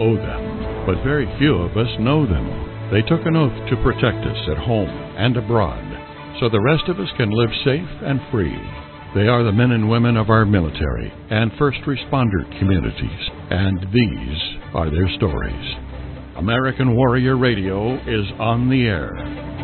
owe them, but very few of us know them. They took an oath to protect us at home and abroad, so the rest of us can live safe and free. They are the men and women of our military and first responder communities, and these are their stories. American Warrior Radio is on the air.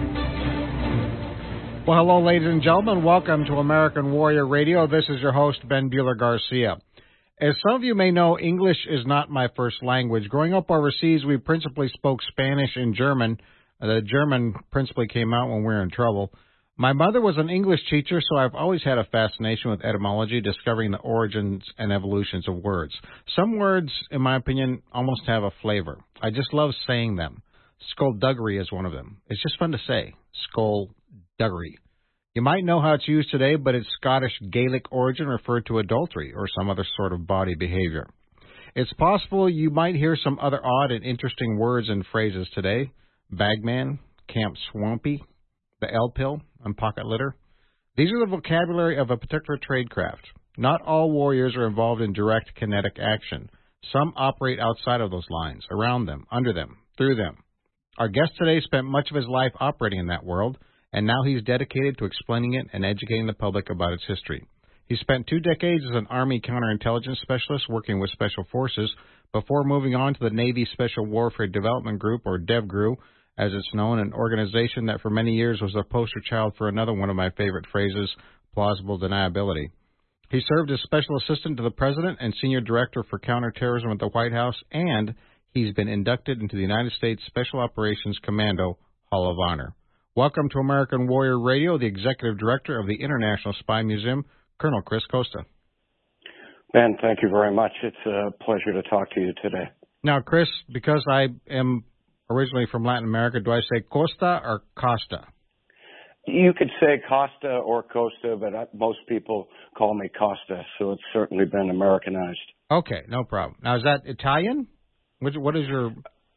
Well, hello, ladies and gentlemen. Welcome to American Warrior Radio. This is your host, Ben Bueller-Garcia. As some of you may know, English is not my first language. Growing up overseas, we principally spoke Spanish and German. The German principally came out when we were in trouble. My mother was an English teacher, so I've always had a fascination with etymology, discovering the origins and evolutions of words. Some words, in my opinion, almost have a flavor. I just love saying them. Skullduggery is one of them. It's just fun to say. Skullduggery. You might know how it's used today, but its Scottish Gaelic origin referred to adultery or some other sort of bawdy behavior. It's possible you might hear some other odd and interesting words and phrases today. Bagman, Camp Swampy, the L-pill, and pocket litter. These are the vocabulary of a particular tradecraft. Not all warriors are involved in direct kinetic action. Some operate outside of those lines, around them, under them, through them. Our guest today spent much of his life operating in that world, and now he's dedicated to explaining it and educating the public about its history. He spent 2 decades as an Army counterintelligence specialist working with Special Forces before moving on to the Navy Special Warfare Development Group, or DEVGRU, as it's known, an organization that for many years was the poster child for another one of my favorite phrases, plausible deniability. He served as Special Assistant to the President and Senior Director for Counterterrorism at the White House, and he's been inducted into the United States Special Operations Commando Hall of Honor. Welcome to American Warrior Radio, the Executive Director of the International Spy Museum, Colonel Chris Costa. Ben, thank you very much. It's a pleasure to talk to you today. Now, Chris, because I am originally from Latin America, do I say Costa or Costa? You could say Costa or Costa, but most people call me Costa, so it's certainly been Americanized. Okay, no problem. Now, is that Italian? What is your...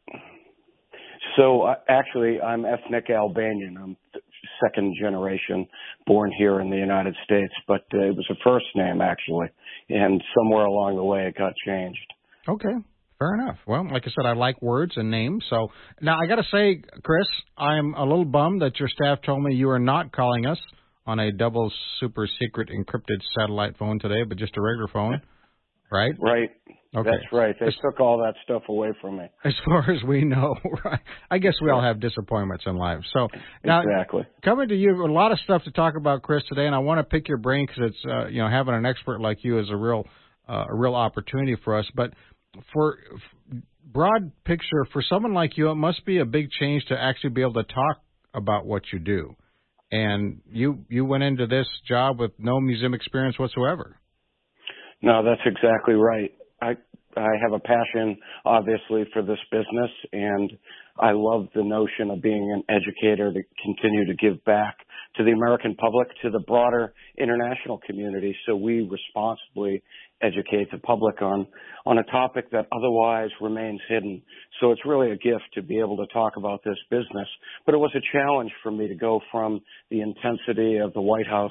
So, actually, I'm ethnic Albanian. I'm second generation, born here in the United States, but it was a first name, actually, and somewhere along the way it got changed. Okay. Fair enough. Well, like I said, I like words and names. So now I got to say, Chris, I'm a little bummed that your staff told me you are not calling us on a double super secret encrypted satellite phone today, but just a regular phone, right? Right. Okay. That's right. They took all that stuff away from me. As far as we know, right? I guess we all have disappointments in life. So now, exactly. Coming to you, a lot of stuff to talk about, Chris, today, and I want to pick your brain because it's having an expert like you is a real opportunity for us, but. For broad picture, for someone like you, it must be a big change to actually be able to talk about what you do. And you went into this job with no museum experience whatsoever. No, that's exactly right. I have a passion, obviously, for this business, and I love the notion of being an educator to continue to give back to the American public, to the broader international community, so we responsibly educate the public on a topic that otherwise remains hidden. So it's really a gift to be able to talk about this business. But it was a challenge for me to go from the intensity of the White House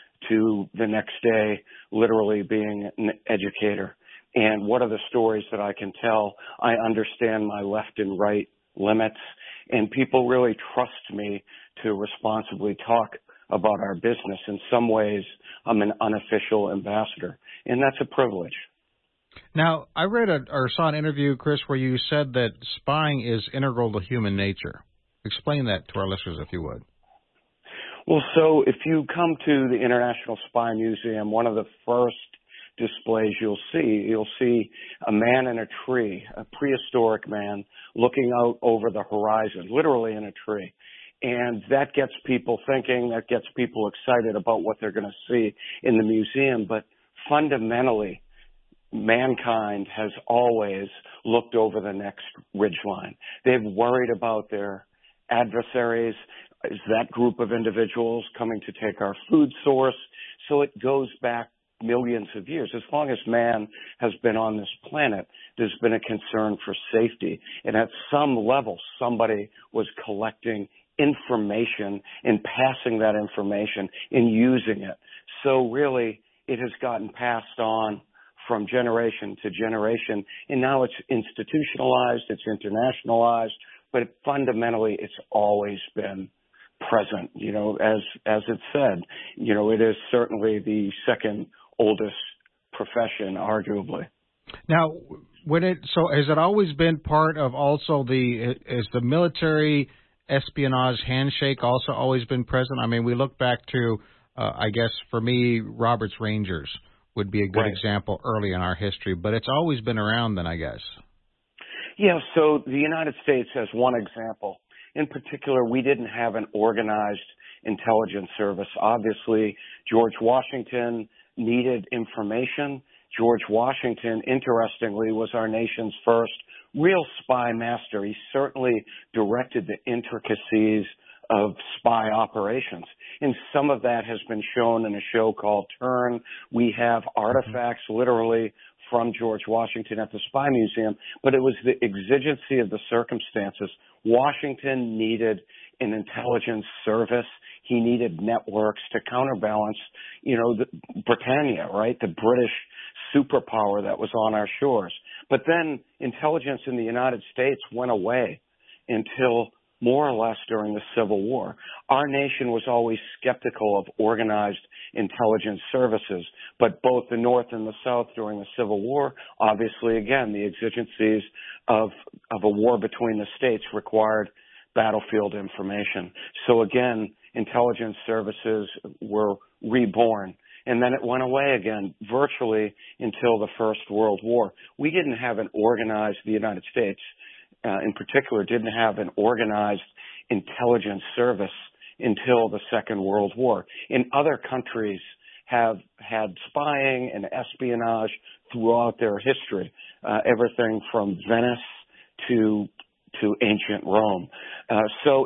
to the next day literally being an educator. And what are the stories that I can tell? I understand my left and right limits, and people really trust me to responsibly talk about our business. In some ways, I'm an unofficial ambassador, and that's a privilege. Now, I read or saw an interview, Chris, where you said that spying is integral to human nature. Explain that to our listeners, if you would. Well, so if you come to the International Spy Museum, one of the first displays you'll see a man in a tree, a prehistoric man looking out over the horizon, literally in a tree. And that gets people thinking, that gets people excited about what they're going to see in the museum. But fundamentally, mankind has always looked over the next ridgeline. They've worried about their adversaries. Is that group of individuals coming to take our food source? So it goes back millions of years. As long as man has been on this planet, there's been a concern for safety. And at some level, somebody was collecting information and passing that information and using it. So really, it has gotten passed on from generation to generation, and now it's institutionalized, it's internationalized, but fundamentally it's always been present. As it said, it is certainly the second oldest profession, arguably. Now, has it always been part of also is the military espionage handshake also always been present? I mean, we look back to, I guess for me, Roberts Rangers would be a good example early in our history, but it's always been around then, I guess. Yeah, so the United States as one example. In particular, we didn't have an organized intelligence service. Obviously, George Washington needed information. George Washington, interestingly, was our nation's first real spy master. He certainly directed the intricacies of spy operations. And some of that has been shown in a show called Turn. We have artifacts literally from George Washington at the Spy Museum, but it was the exigency of the circumstances. Washington needed an intelligence service. He needed networks to counterbalance, Britannia, right? The British superpower that was on our shores. But then intelligence in the United States went away until more or less during the Civil War. Our nation was always skeptical of organized intelligence services, but both the North and the South during the Civil War, obviously, again, the exigencies of a war between the states required battlefield information. So again, intelligence services were reborn. And then it went away again virtually until the First World War. We didn't have the United States in particular, didn't have an organized intelligence service until the Second World War. In other countries have had spying and espionage throughout their history, everything from Venice to ancient Rome. So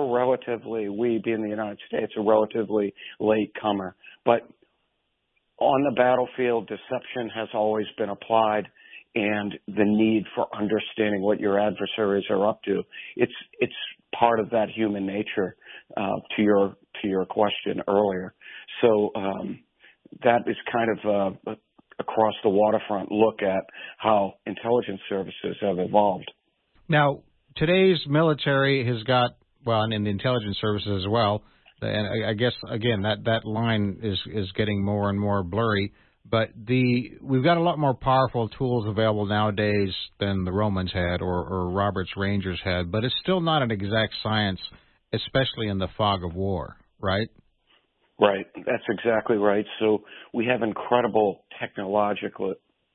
we being the United States, a relatively late comer. But on the battlefield, deception has always been applied, and the need for understanding what your adversaries are up to. It's part of that human nature, to your question earlier. So that is kind of across the waterfront look at how intelligence services have evolved. Now, today's military has got, and the intelligence services as well, and I guess, again, that line is getting more and more blurry, but we've got a lot more powerful tools available nowadays than the Romans had or Roberts Rangers had, but it's still not an exact science, especially in the fog of war, right? Right. That's exactly right. So we have incredible technological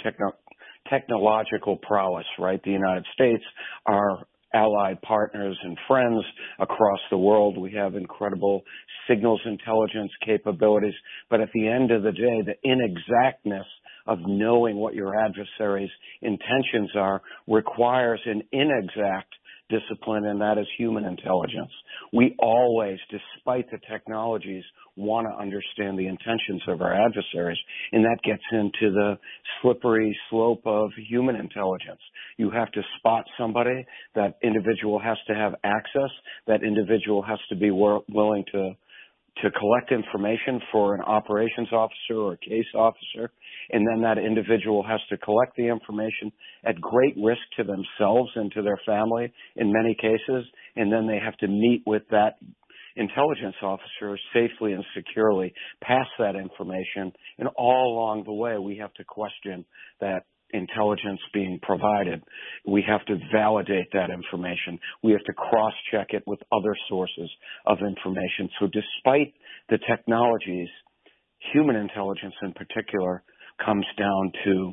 prowess, right? The United States, our allied partners and friends across the world. We have incredible signals intelligence capabilities. But at the end of the day, the inexactness of knowing what your adversary's intentions are requires an inexact discipline, and that is human intelligence. We always, despite the technologies, want to understand the intentions of our adversaries, and that gets into the slippery slope of human intelligence. You have to spot somebody. That individual has to have access. That individual has to be willing to collect information for an operations officer or a case officer, and then that individual has to collect the information at great risk to themselves and to their family in many cases, and then they have to meet with that intelligence officer safely and securely, pass that information, and all along the way we have to question that intelligence being provided. We have to validate that information. We have to cross-check it with other sources of information. So despite the technologies, human intelligence in particular comes down to,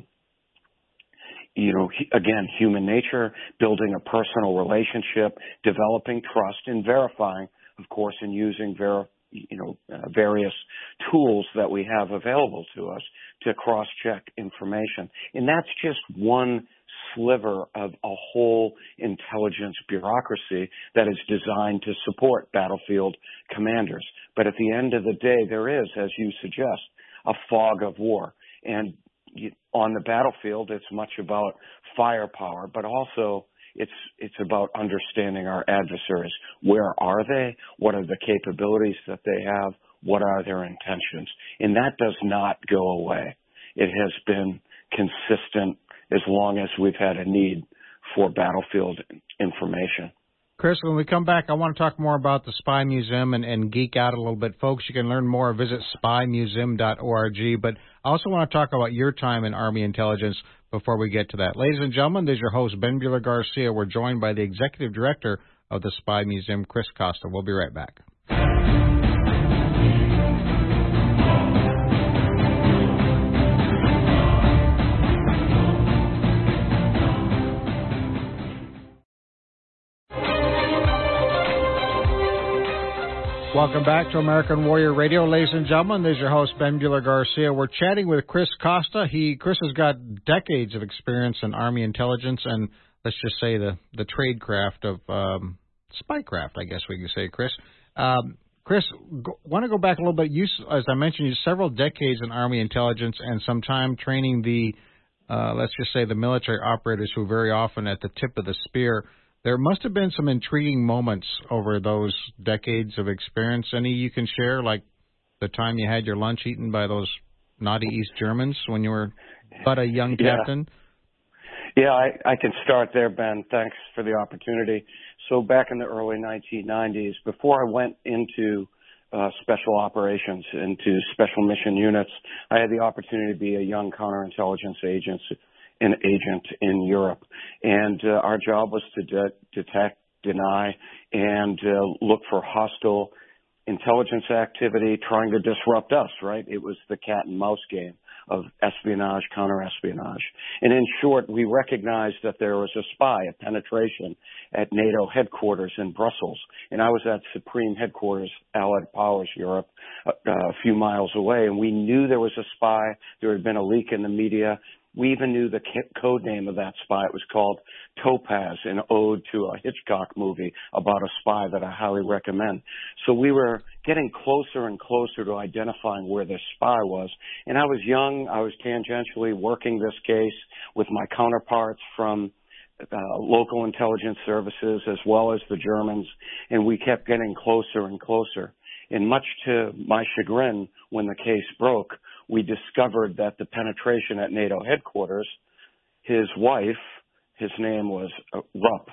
again, human nature, building a personal relationship, developing trust, and verifying, of course, and using various tools that we have available to us to cross-check information. And that's just one sliver of a whole intelligence bureaucracy that is designed to support battlefield commanders. But at the end of the day, there is, as you suggest, a fog of war. And on the battlefield, it's much about firepower, but also it's about understanding our adversaries. Where are they? What are the capabilities that they have? What are their intentions? And that does not go away. It has been consistent as long as we've had a need for battlefield information. Chris, when we come back, I want to talk more about the Spy Museum and geek out a little bit. Folks, you can learn more. Visit spymuseum.org. But I also want to talk about your time in Army intelligence before we get to that. Ladies and gentlemen, this is your host, Ben Buehler-Garcia. We're joined by the Executive Director of the Spy Museum, Chris Costa. We'll be right back. Welcome back to American Warrior Radio. Ladies and gentlemen, this is your host, Ben Buehler-Garcia. We're chatting with Chris Costa. Chris has got decades of experience in Army intelligence and, let's just say, the trade craft of spycraft, I guess we can say, Chris. Chris, want to go back a little bit. You, as I mentioned, you several decades in Army intelligence and some time training the, let's just say, the military operators who are very often at the tip of the spear. There must have been some intriguing moments over those decades of experience. Any you can share, like the time you had your lunch eaten by those naughty East Germans when you were but a young captain? Yeah, I can start there, Ben. Thanks for the opportunity. So back in the early 1990s, before I went into special operations, into special mission units, I had the opportunity to be a young counterintelligence agent in Europe. And our job was to detect, deny, and look for hostile intelligence activity trying to disrupt us, right? It was the cat and mouse game of espionage, counter-espionage. And in short, we recognized that there was a spy, a penetration at NATO headquarters in Brussels. And I was at Supreme Headquarters, Allied Powers Europe, a few miles away. And we knew there was a spy. There had been a leak in the media. We even knew the code name of that spy. It was called Topaz, an ode to a Hitchcock movie about a spy that I highly recommend. So we were getting closer and closer to identifying where this spy was. And I was young. I was tangentially working this case with my counterparts from local intelligence services as well as the Germans. And we kept getting closer and closer. And much to my chagrin, when the case broke, we discovered that the penetration at NATO headquarters, his wife, his name was Rupp,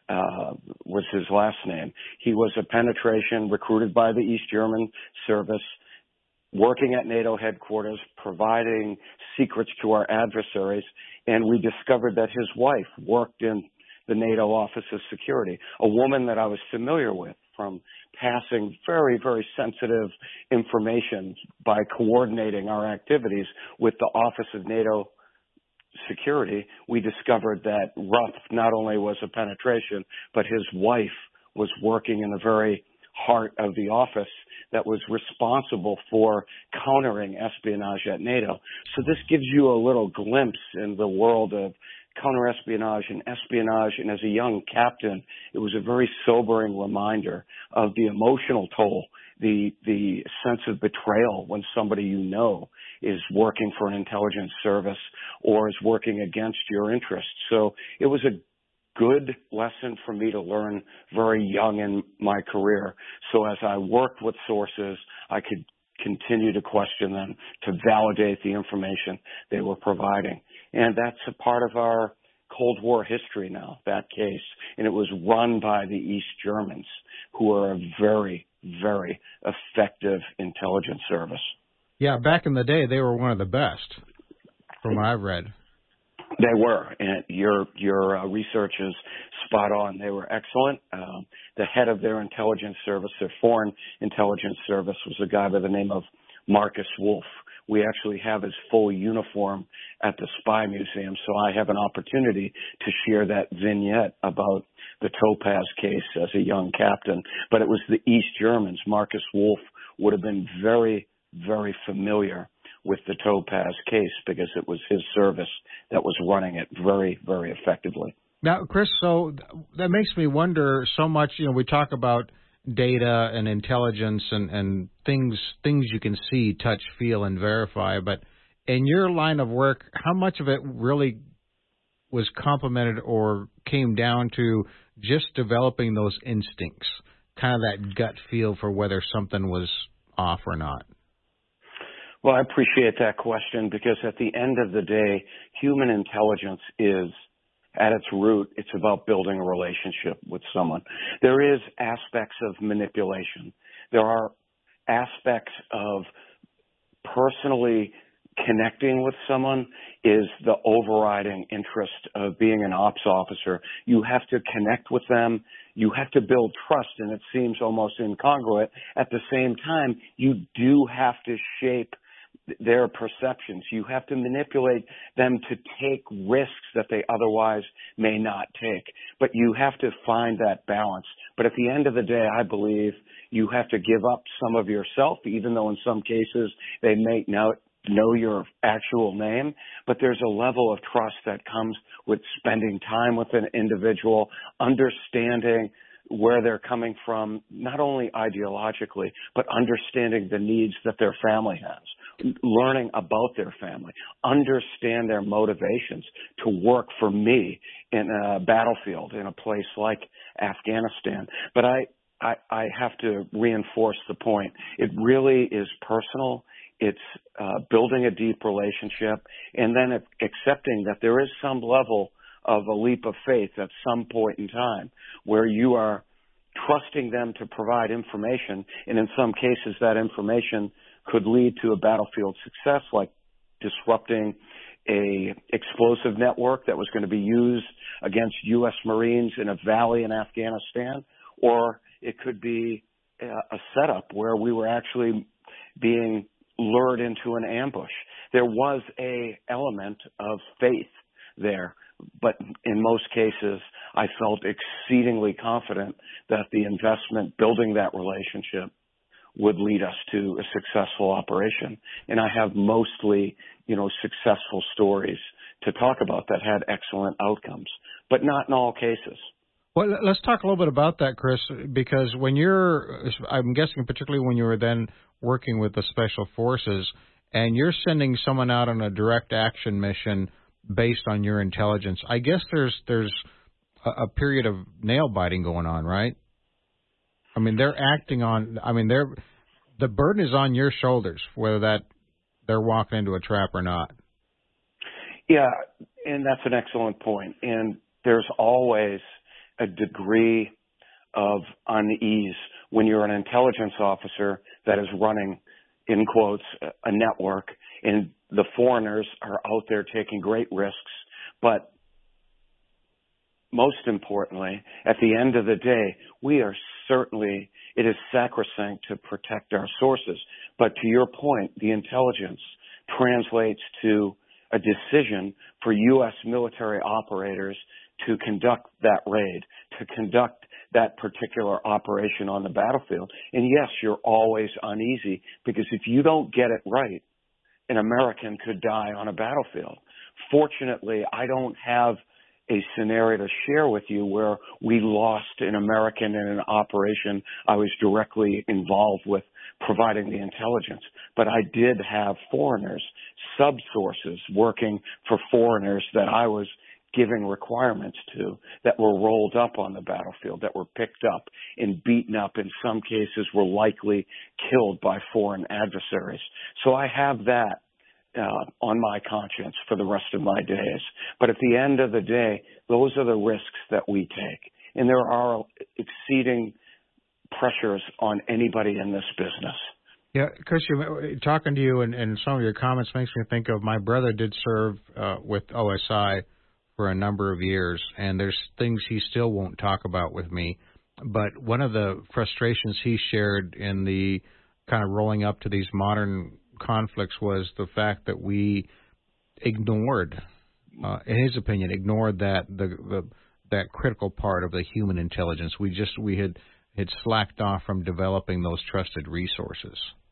was his last name. He was a penetration recruited by the East German service, working at NATO headquarters, providing secrets to our adversaries, and we discovered that his wife worked in the NATO Office of Security, a woman that I was familiar with from passing very, very sensitive information by coordinating our activities with the Office of NATO Security. We discovered that Rupp not only was a penetration, but his wife was working in the very heart of the office that was responsible for countering espionage at NATO. So this gives you a little glimpse in the world of counterespionage and espionage, and as a young captain, it was a very sobering reminder of the emotional toll, the sense of betrayal when somebody you know is working for an intelligence service or is working against your interests. So it was a good lesson for me to learn very young in my career. So as I worked with sources, I could continue to question them, to validate the information they were providing. And that's a part of our Cold War history now, that case. And it was run by the East Germans, who are a very, very effective intelligence service. Yeah, back in the day, they were one of the best, from what I've read. They were, and your research is spot on. They were excellent. The head of their intelligence service, their foreign intelligence service, was a guy by the name of Marcus Wolf. We actually have his full uniform at the Spy Museum, so I have an opportunity to share that vignette about the Topaz case as a young captain. But it was the East Germans. Marcus Wolf would have been very, very familiar with the Topaz case because it was his service that was running it very, very effectively. Now, Chris, so that makes me wonder so much, we talk about data and intelligence and things you can see, touch, feel, and verify, but in your line of work, how much of it really was complemented or came down to just developing those instincts, kind of that gut feel for whether something was off or not? Well, I appreciate that question because at the end of the day, human intelligence is, at its root, it's about building a relationship with someone. There is aspects of manipulation. There are aspects of personally connecting with someone is the overriding interest of being an ops officer. You have to connect with them. You have to build trust, and it seems almost incongruent. At the same time, you do have to shape their perceptions. You have to manipulate them to take risks that they otherwise may not take. But you have to find that balance. But at the end of the day, I believe you have to give up some of yourself, even though in some cases they may know your actual name, but there's a level of trust that comes with spending time with an individual, understanding where they're coming from, not only ideologically, but understanding the needs that their family has, learning about their family, understand their motivations to work for me in a battlefield, in a place like Afghanistan. But I have to reinforce the point. It really is personal. It's building a deep relationship and then accepting that there is some level of a leap of faith at some point in time where you are trusting them to provide information, and in some cases that information could lead to a battlefield success, like disrupting a explosive network that was going to be used against U.S. Marines in a valley in Afghanistan, or it could be a setup where we were actually being lured into an ambush. There was a element of faith there, but in most cases, I felt exceedingly confident that the investment building that relationship would lead us to a successful operation. And I have mostly, successful stories to talk about that had excellent outcomes, but not in all cases. Well, let's talk a little bit about that, Chris, because I'm guessing particularly when you were then working with the Special Forces and you're sending someone out on a direct action mission based on your intelligence, I guess there's a period of nail biting going on, right? I mean, the burden is on your shoulders, whether that they're walking into a trap or not. Yeah, and that's an excellent point. And there's always a degree of unease when you're an intelligence officer that is running, in quotes, a network, and the foreigners are out there taking great risks. But most importantly, at the end of the day, it is sacrosanct to protect our sources. But to your point, the intelligence translates to a decision for U.S. military operators to conduct that raid, to conduct that particular operation on the battlefield. And yes, you're always uneasy because if you don't get it right, an American could die on a battlefield. Fortunately, I don't have a scenario to share with you where we lost an American in an operation I was directly involved with providing the intelligence. But I did have foreigners, sub-sources working for foreigners that I was giving requirements to that were rolled up on the battlefield, that were picked up and beaten up, in some cases were likely killed by foreign adversaries. So I have that on my conscience for the rest of my days. But at the end of the day, those are the risks that we take. And there are exceeding pressures on anybody in this business. Yeah, Chris, talking to you and some of your comments makes me think of my brother did serve with OSI for a number of years, and there's things he still won't talk about with me. But one of the frustrations he shared in the kind of rolling up to these modern conflicts was the fact that we ignored, in his opinion, that critical part of the human intelligence. We had slacked off from developing those trusted resources.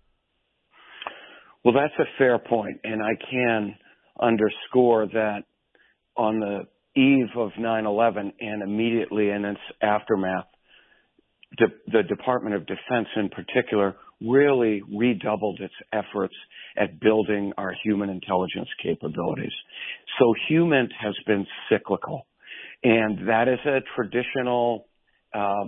Well, that's a fair point, and I can underscore that on the eve of 9/11 and immediately in its aftermath, the Department of Defense in particular really redoubled its efforts at building our human intelligence capabilities. So HUMINT has been cyclical, and that is a traditional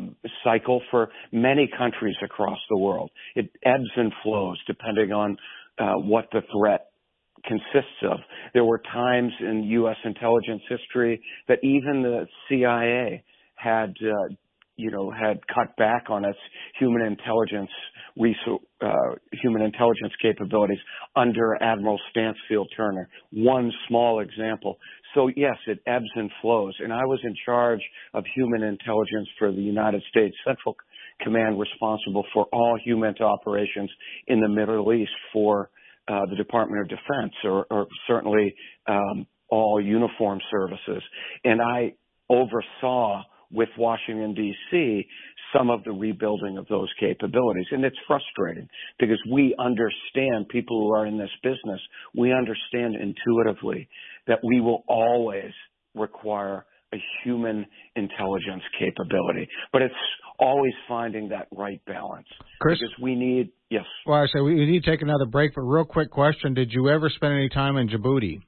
cycle for many countries across the world. It ebbs and flows depending on what the threat consists of. There were times in U.S. intelligence history that even the CIA had cut back on its human intelligence capabilities under Admiral Stansfield Turner. One small example. So yes, it ebbs and flows. And I was in charge of human intelligence for the United States Central Command, responsible for all human operations in the Middle East for the Department of Defense, or certainly all uniform services. And I oversaw with Washington, D.C., some of the rebuilding of those capabilities. And it's frustrating because we understand, people who are in this business, we understand intuitively that we will always require a human intelligence capability. But it's always finding that right balance. Chris? Because we need, yes. Well, I say we need to take another break, but real quick question. Did you ever spend any time in Djibouti?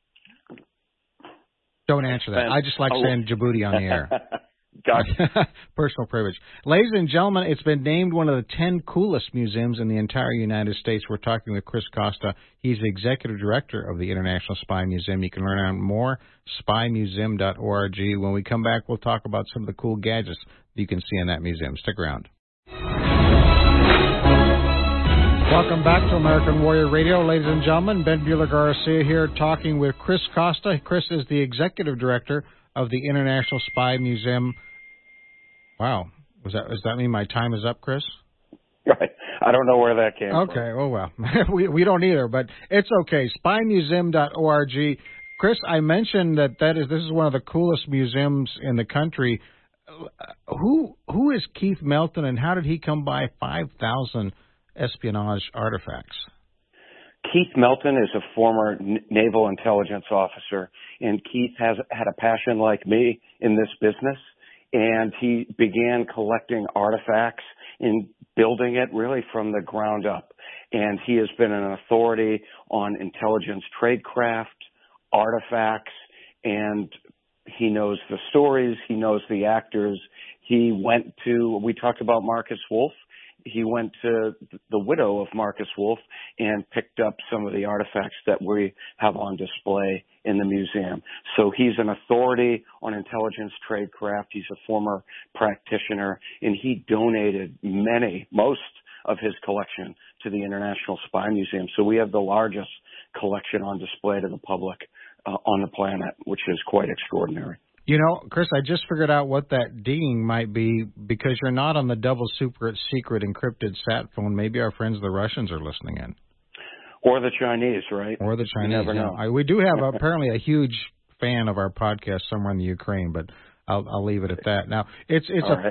Don't answer that. I just like saying Djibouti on the air. Gotcha. Personal privilege. Ladies and gentlemen, it's been named one of the 10 coolest museums in the entire United States. We're talking with Chris Costa. He's the executive director of the International Spy Museum. You can learn more, spymuseum.org. When we come back, we'll talk about some of the cool gadgets you can see in that museum. Stick around. Welcome back to American Warrior Radio. Ladies and gentlemen, Ben Bueller Garcia here talking with Chris Costa. Chris is the executive director of the International Spy Museum. Wow. Does that mean my time is up, Chris? Right. I don't know where that came from. Okay. Oh, well. we don't either, but it's okay. Spymuseum.org. Chris, I mentioned this is one of the coolest museums in the country. Who is Keith Melton, and how did he come by 5,000 espionage artifacts? Keith Melton is a former naval intelligence officer, and Keith has had a passion like me in this business, and he began collecting artifacts and building it really from the ground up. And he has been an authority on intelligence tradecraft, artifacts, and he knows the stories, he knows the actors. We talked about Marcus Wolf. He went to the widow of Marcus Wolf and picked up some of the artifacts that we have on display in the museum. So he's an authority on intelligence tradecraft. He's a former practitioner, and he donated most of his collection to the International Spy Museum. So we have the largest collection on display to the public on the planet, which is quite extraordinary. You know, Chris, I just figured out what that ding might be because you're not on the double super secret encrypted sat phone. Maybe our friends the Russians are listening in. Or the Chinese, right? Or the Chinese. You never know. We do have apparently a huge fan of our podcast somewhere in the Ukraine, but I'll leave it at that. Now, it's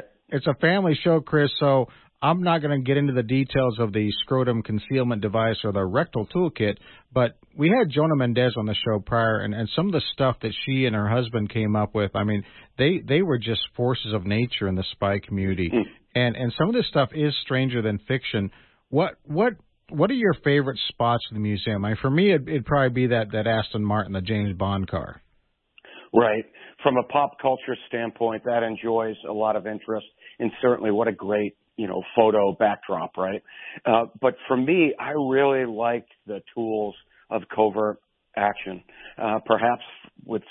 a family show, Chris, so I'm not going to get into the details of the scrotum concealment device or the rectal toolkit, but we had Jonah Mendez on the show prior, and some of the stuff that she and her husband came up with, I mean, they were just forces of nature in the spy community. And some of this stuff is stranger than fiction. What are your favorite spots in the museum? I mean, for me, it'd probably be that Aston Martin, the James Bond car. Right. From a pop culture standpoint, that enjoys a lot of interest, and certainly what a great photo backdrop, right? But for me, I really liked the tools of covert action. Perhaps with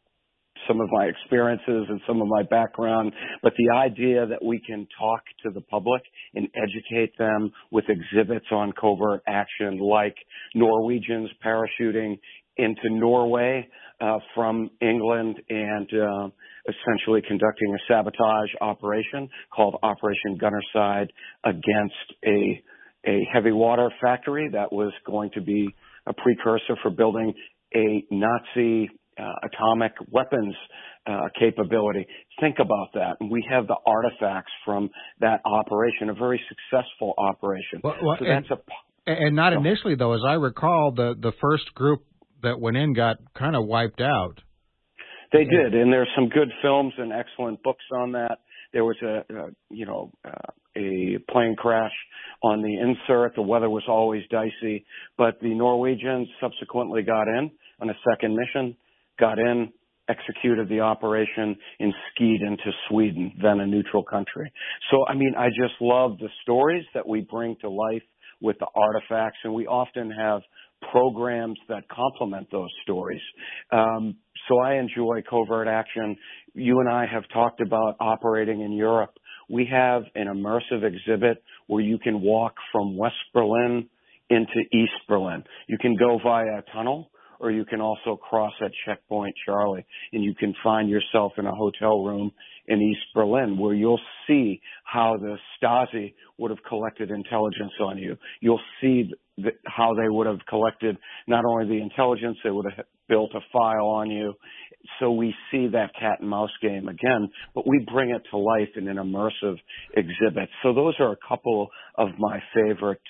some of my experiences and some of my background, but the idea that we can talk to the public and educate them with exhibits on covert action, like Norwegians parachuting into Norway from England and essentially conducting a sabotage operation called Operation Gunnerside against a heavy water factory that was going to be a precursor for building a Nazi atomic weapons capability. Think about that. And we have the artifacts from that operation, a very successful operation. And not initially, though. As I recall, the first group that went in got kind of wiped out. They did, and there's some good films and excellent books on that. There was a plane crash on the insert. The weather was always dicey, but the Norwegians subsequently got in on a second mission, got in, executed the operation, and skied into Sweden, then a neutral country. So, I mean, I just love the stories that we bring to life with the artifacts, and we often have programs that complement those stories. So I enjoy covert action. You and I have talked about operating in Europe. We have an immersive exhibit where you can walk from West Berlin into East Berlin. You can go via a tunnel, or you can also cross at Checkpoint Charlie, and you can find yourself in a hotel room in East Berlin where you'll see how the Stasi would have collected intelligence on you. You'll see how they would have collected not only the intelligence, they would have built a file on you. So we see that cat and mouse game again, but we bring it to life in an immersive exhibit. So those are a couple of my favorite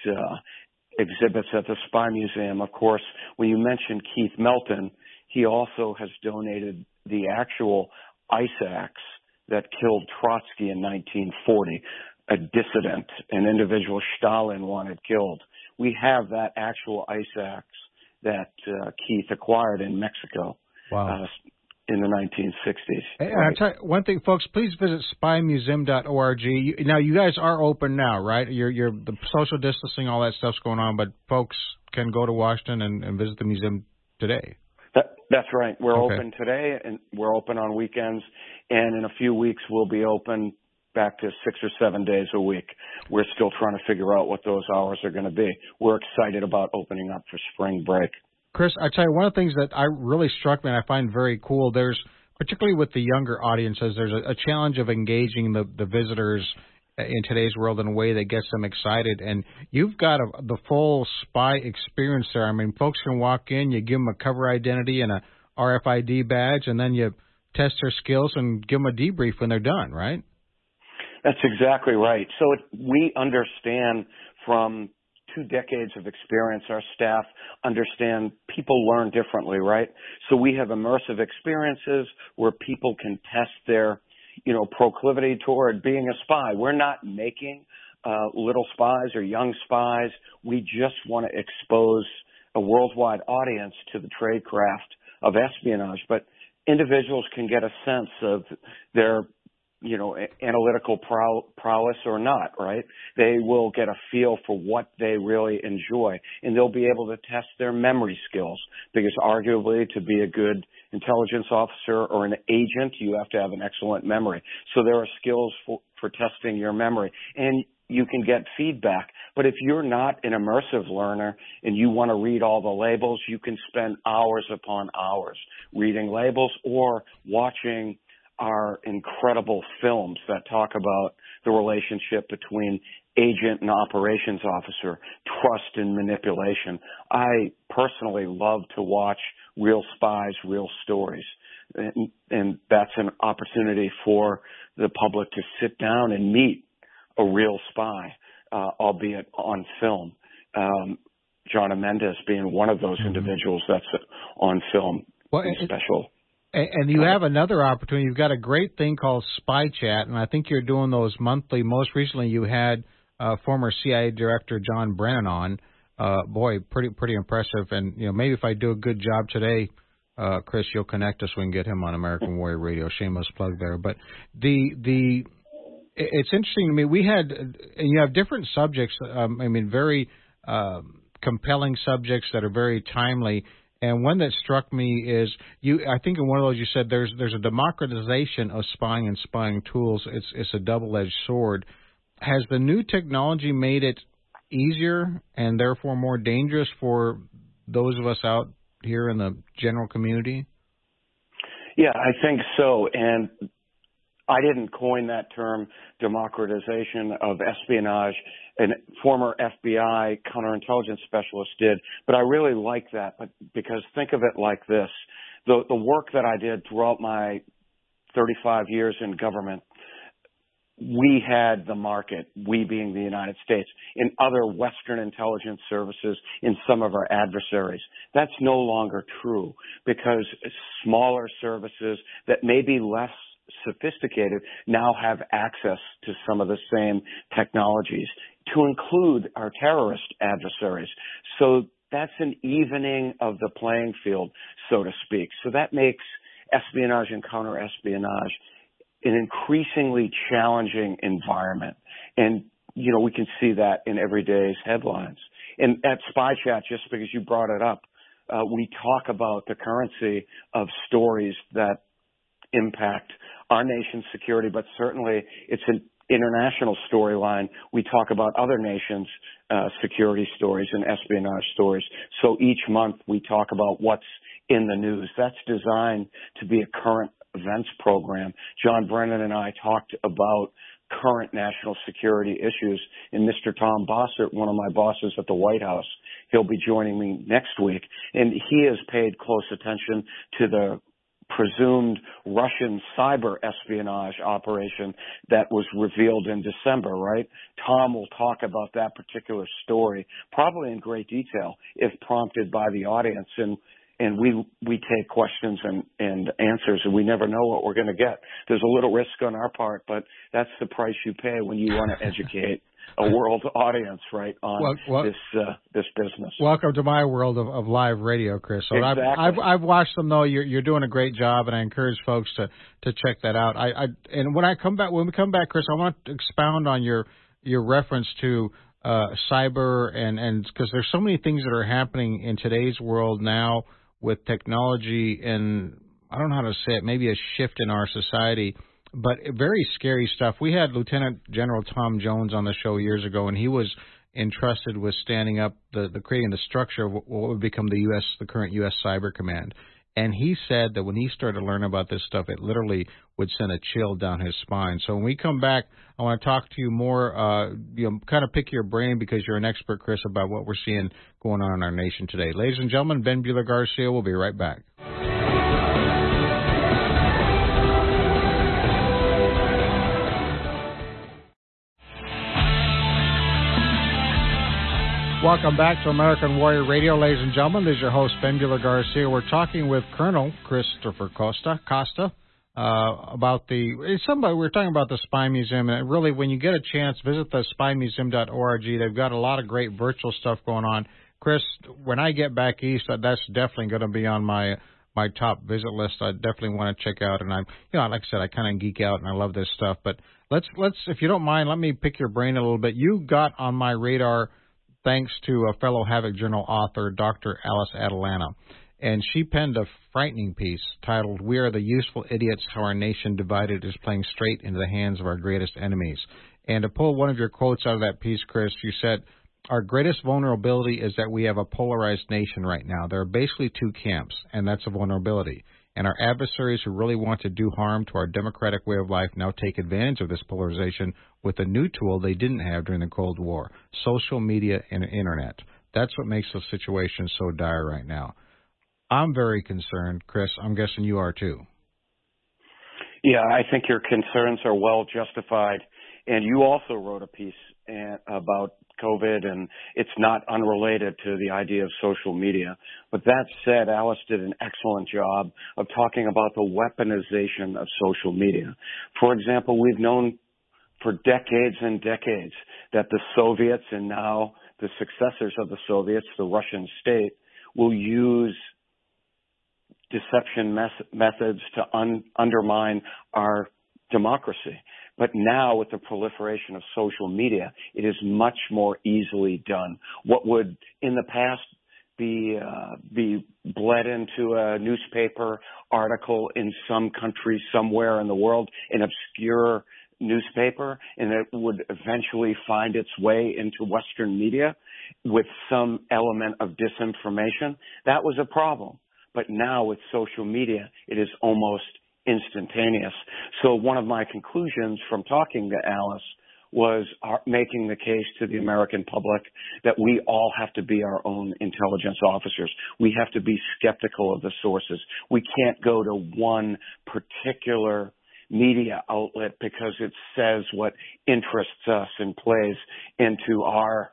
exhibits at the Spy Museum. Of course, when you mentioned Keith Melton, he also has donated the actual ice axe that killed Trotsky in 1940, a dissident, an individual Stalin wanted killed. We have that actual ice axe that Keith acquired in Mexico. Wow. In the 1960s. Hey, right. I'll tell you one thing, folks. Please visit spymuseum.org. Now, you guys are open now, right? You're the social distancing, all that stuff's going on, but folks can go to Washington and visit the museum today. That's right. We're open today, and we're open on weekends, and in a few weeks we'll be open back to 6 or 7 days a week. We're still trying to figure out what those hours are going to be. We're excited about opening up for spring break. Chris, I tell you, one of the things that really struck me and I find very cool, there's, particularly with the younger audiences, there's a challenge of engaging the visitors in today's world in a way that gets them excited. And you've got the full spy experience there. I mean, folks can walk in, you give them a cover identity and a RFID badge, and then you test their skills and give them a debrief when they're done, right? That's exactly right. So we understand from 2 decades of experience, our staff understand people learn differently, right? So we have immersive experiences where people can test their, proclivity toward being a spy. We're not making little spies or young spies. We just want to expose a worldwide audience to the tradecraft of espionage. But individuals can get a sense of their analytical prowess or not, right? They will get a feel for what they really enjoy, and they'll be able to test their memory skills, because arguably to be a good intelligence officer or an agent, you have to have an excellent memory. So there are skills for testing your memory, and you can get feedback. But if you're not an immersive learner and you want to read all the labels, you can spend hours upon hours reading labels or watching are incredible films that talk about the relationship between agent and operations officer, trust and manipulation. I personally love to watch real spies, real stories. And that's an opportunity for the public to sit down and meet a real spy, albeit on film. John Mendes being one of those individuals that's on film. Special. And you have another opportunity. You've got a great thing called Spy Chat, and I think you're doing those monthly. Most recently, you had former CIA Director John Brennan on. Pretty impressive. And maybe if I do a good job today, Chris, you'll connect us. We can get him on American Warrior Radio. Shameless plug there. But it's interesting to me. We had, and you have different subjects. Very compelling subjects that are very timely. And one that struck me is I think in one of those you said there's a democratization of spying and spying tools. It's a double-edged sword. Has the new technology made it easier and therefore more dangerous for those of us out here in the general community? Yeah, I think so. And I didn't coin that term, democratization of espionage. A former FBI counterintelligence specialist did, but I really like that. But because think of it like this: the work that I did throughout my 35 years in government, we had the market, we being the United States, in other Western intelligence services, in some of our adversaries. That's no longer true, because smaller services that may be less sophisticated now have access to some of the same technologies, to include our terrorist adversaries. So that's an evening of the playing field, so to speak. So that makes espionage and counterespionage an increasingly challenging environment. And we can see that in every day's headlines. And at Spy Chat, just because you brought it up, we talk about the currency of stories that impact our nation's security, but certainly it's an international storyline. We talk about other nations' security stories and espionage stories. So each month we talk about what's in the news. That's designed to be a current events program. John Brennan and I talked about current national security issues, and Mr. Tom Bossert, one of my bosses at the White House, he'll be joining me next week, and he has paid close attention to the presumed Russian cyber espionage operation that was revealed in December, right? Tom will talk about that particular story, probably in great detail, if prompted by the audience, and we take questions and answers, and we never know what we're going to get. There's a little risk on our part, but that's the price you pay when you want to educate a world audience, right, on this business. Welcome to my world of live radio, Chris. So exactly. I've watched them, though. You're doing a great job, and I encourage folks to check that out. And when we come back, Chris, I want to expound on your reference to cyber, and because there's so many things that are happening in today's world now with technology, and I don't know how to say it, maybe a shift in our society, but very scary stuff. We had Lieutenant General Tom Jones on the show years ago, and he was entrusted with standing up creating the structure of what would become the current U.S. Cyber Command. And he said that when he started to learn about this stuff, it literally would send a chill down his spine. So when we come back, I want to talk to you more, kind of pick your brain because you're an expert, Chris, about what we're seeing going on in our nation today. Ladies and gentlemen, Ben Bueller Garcia will be right back. Welcome back to American Warrior Radio, ladies and gentlemen. This is your host, Ben Bueller Garcia. We're talking with Colonel Christopher Costa about we're talking about the Spy Museum. And really, when you get a chance, visit the spymuseum.org. They've got a lot of great virtual stuff going on. Chris, when I get back east, that's definitely going to be on my top visit list. I definitely want to check out. And like I said, I kind of geek out and I love this stuff. But let's, if you don't mind, let me pick your brain a little bit. You got on my radar thanks to a fellow Havoc Journal author, Dr. Alice Atalanta. And she penned a frightening piece titled, "We Are the Useful Idiots, How Our Nation Divided is Playing Straight into the Hands of Our Greatest Enemies." And to pull one of your quotes out of that piece, Chris, you said, "Our greatest vulnerability is that we have a polarized nation right now. There are basically two camps, and that's a vulnerability. And our adversaries who really want to do harm to our democratic way of life now take advantage of this polarization with a new tool they didn't have during the Cold War, social media and internet. That's what makes the situation so dire right now." I'm very concerned, Chris. I'm guessing you are too. Yeah, I think your concerns are well justified. And you also wrote a piece about COVID, and it's not unrelated to the idea of social media. But that said, Alice did an excellent job of talking about the weaponization of social media. For example, we've known for decades and decades that the Soviets and now the successors of the Soviets, the Russian state, will use deception methods to undermine our democracy. But now with the proliferation of social media, it is much more easily done. What would in the past be bled into a newspaper article in some country somewhere in the world, an obscure newspaper, and it would eventually find its way into Western media with some element of disinformation, that was a problem. But now with social media, it is almost instantaneous. So one of my conclusions from talking to Alice was making the case to the American public that we all have to be our own intelligence officers. We have to be skeptical of the sources. We can't go to one particular media outlet because it says what interests us and plays into our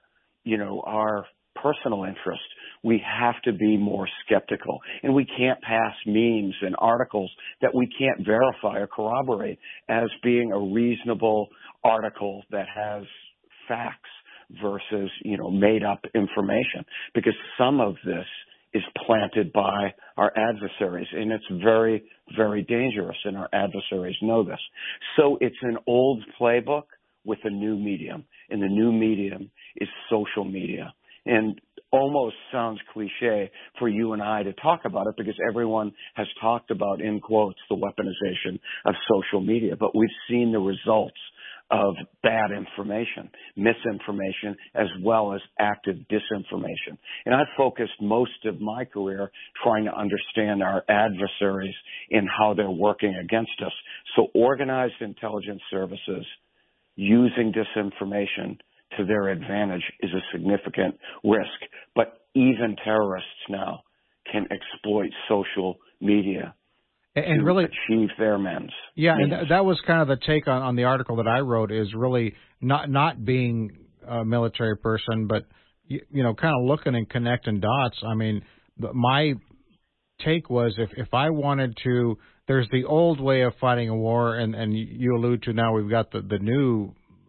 personal interest. We have to be more skeptical, and we can't pass memes and articles that we can't verify or corroborate as being a reasonable article that has facts versus, made up information, because some of this is planted by our adversaries, and it's very, very dangerous, and our adversaries know this. So it's an old playbook with a new medium, and the new medium is social media. And almost sounds cliche for you and I to talk about it because everyone has talked about, in quotes, the weaponization of social media. But we've seen the results of bad information, misinformation, as well as active disinformation. And I've focused most of my career trying to understand our adversaries and how they're working against us. So organized intelligence services using disinformation to their advantage is a significant risk. But even terrorists now can exploit social media and to really achieve their ends. Yeah, and that was kind of the take on the article that I wrote, is really not being a military person, but you know, kind of looking and connecting dots. I mean, my take was if I wanted to, there's the old way of fighting a war, and you allude to now we've got the new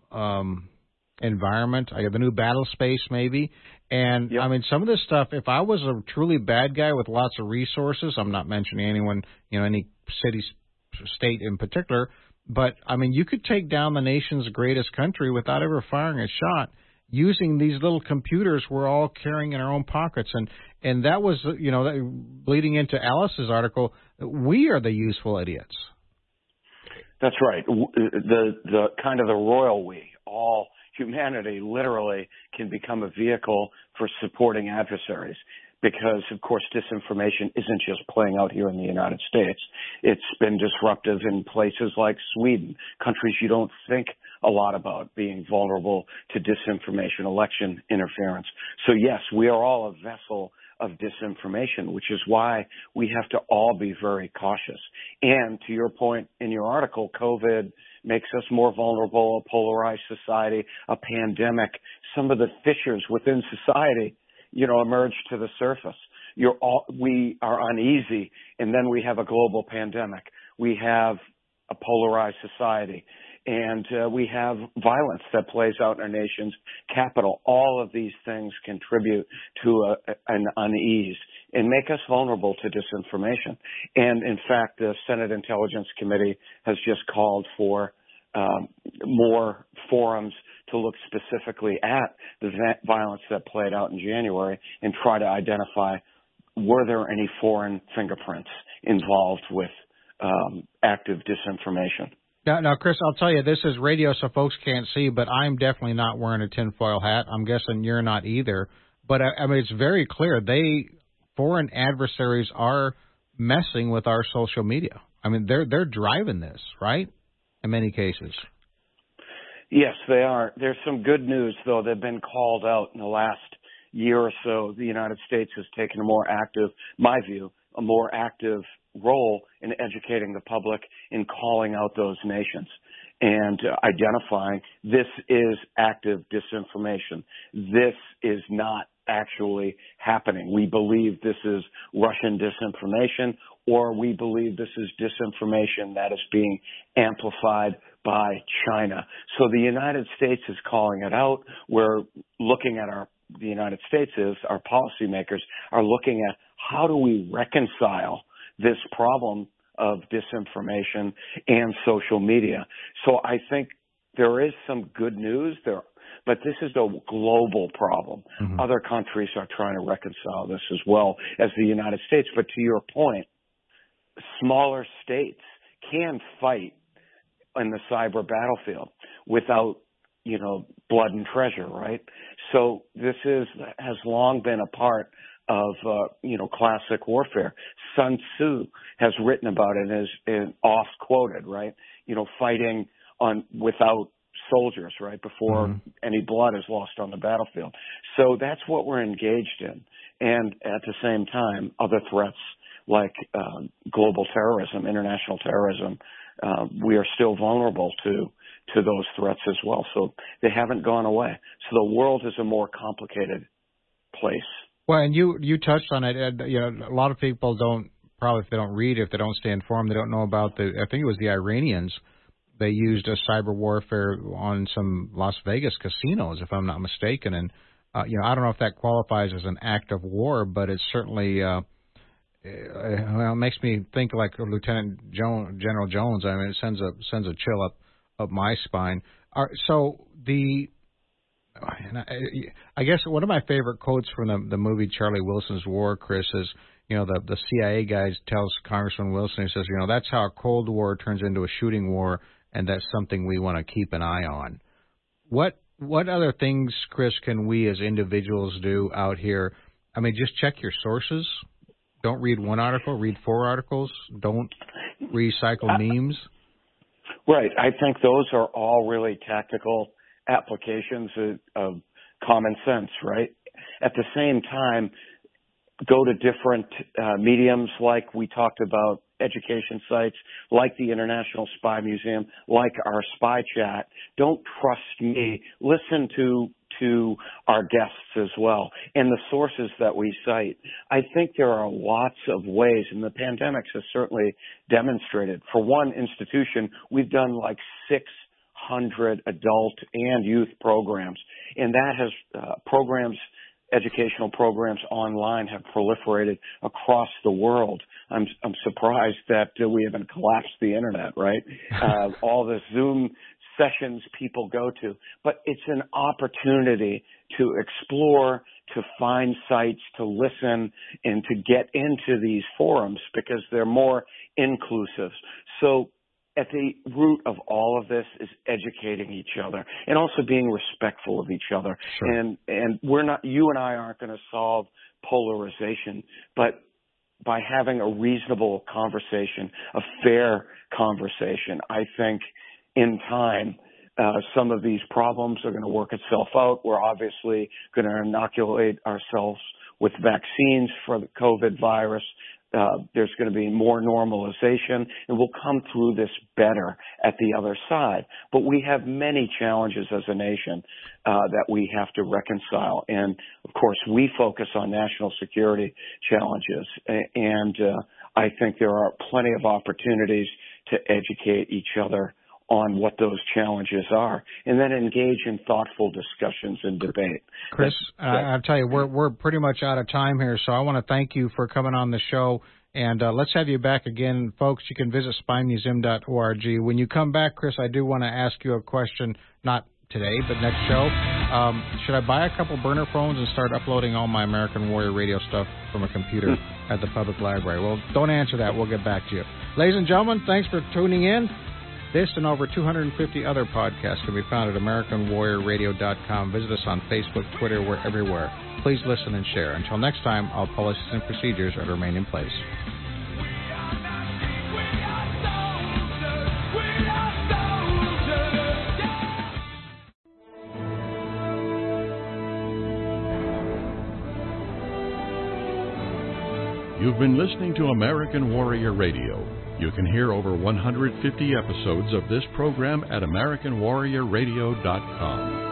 environment, the new battle space maybe. And Yep. I mean, some of this stuff, if I was a truly bad guy with lots of resources, I'm not mentioning anyone, you know, any city, state in particular, but I mean, you could take down the nation's greatest country without ever firing a shot using these little computers we're all carrying in our own pockets. And that was, you know, bleeding into Alice's article, we are the useful idiots. That's right. The kind of the royal we, all humanity literally can become a vehicle for supporting adversaries because, of course, disinformation isn't just playing out here in the United States. It's been disruptive in places like Sweden, countries you don't think a lot about being vulnerable to disinformation, election interference. So, yes, we are all a vessel of disinformation, which is why we have to all be very cautious. And to your point in your article, COVID makes us more vulnerable, a polarized society, a pandemic. Some of the fissures within society, you know, emerge to the surface. We are uneasy, and then we have a global pandemic. We have a polarized society. And we have violence that plays out in our nation's capital. All of these things contribute to an unease and make us vulnerable to disinformation. And, in fact, the Senate Intelligence Committee has just called for more forums to look specifically at the violence that played out in January and try to identify, were there any foreign fingerprints involved with active disinformation? Now, Chris, I'll tell you, this is radio, so folks can't see, but I'm definitely not wearing a tinfoil hat. I'm guessing you're not either. But, I mean, it's very clear. Foreign adversaries are messing with our social media. I mean, they're driving this, right, in many cases. Yes, they are. There's some good news, though. They've been called out in the last year or so. The United States has taken a more active role in educating the public in calling out those nations and identifying this is active disinformation. This is not actually happening. We believe this is Russian disinformation, or we believe this is disinformation that is being amplified by China. So the United States is calling it out. We're looking at the United States is, our policymakers are looking at how do we reconcile this problem of disinformation and social media. So I think there is some good news there, but this is a global problem. Mm-hmm. Other countries are trying to reconcile this as well as the United States. But to your point, smaller states can fight in the cyber battlefield without, you know, blood and treasure, right? So this has long been a part of, classic warfare. Sun Tzu has written about it as oft quoted, right? You know, fighting without soldiers, right? Before any blood is lost on the battlefield. So that's what we're engaged in. And at the same time, other threats like global terrorism, international terrorism, we are still vulnerable to those threats as well. So they haven't gone away. So the world is a more complicated place. Well, and you touched on it. You know, a lot of people if they don't read, if they don't stay informed, they don't know about I think it was the Iranians. They used a cyber warfare on some Las Vegas casinos, if I'm not mistaken. And, I don't know if that qualifies as an act of war, but it's certainly, it makes me think like General Jones. I mean, it sends a chill up my spine. I guess one of my favorite quotes from the movie Charlie Wilson's War, Chris, is, the CIA guy tells Congressman Wilson, he says, that's how a Cold War turns into a shooting war, and that's something we want to keep an eye on. What other things, Chris, can we as individuals do out here? I mean, just check your sources. Don't read one article, read 4 articles. Don't recycle memes. Right. I think those are all really tactical applications of common sense, right? At the same time, go to different mediums like we talked about, education sites, like the International Spy Museum, like our Spy Chat. Don't trust me. Listen to our guests as well and the sources that we cite. I think there are lots of ways, and the pandemics has certainly demonstrated. For one institution, we've done like 600 adult and youth programs, and that has educational programs online have proliferated across the world. I'm surprised that we haven't collapsed the internet, right? All the Zoom sessions people go to. But it's an opportunity to explore, to find sites, to listen, and to get into these forums because they're more inclusive. So at the root of all of this is educating each other and also being respectful of each other. Sure. And you and I aren't going to solve polarization, but by having a reasonable conversation, a fair conversation, I think in time, some of these problems are going to work itself out. We're obviously going to inoculate ourselves with vaccines for the COVID virus. There's going to be more normalization, and we'll come through this better at the other side. But we have many challenges as a nation that we have to reconcile. And, of course, we focus on national security challenges. And I think there are plenty of opportunities to educate each other on what those challenges are, and then engage in thoughtful discussions and debate. Chris, I'll tell you, we're pretty much out of time here, so I want to thank you for coming on the show, and let's have you back again. Folks, you can visit spymuseum.org. When you come back, Chris, I do want to ask you a question, not today, but next show. Should I buy a couple burner phones and start uploading all my American Warrior Radio stuff from a computer at the public library? Well, don't answer that. We'll get back to you. Ladies and gentlemen, thanks for tuning in. This and over 250 other podcasts can be found at AmericanWarriorRadio.com. Visit us on Facebook, Twitter, we're everywhere. Please listen and share. Until next time, all policies and procedures are to remain in place. You've been listening to American Warrior Radio. You can hear over 150 episodes of this program at AmericanWarriorRadio.com.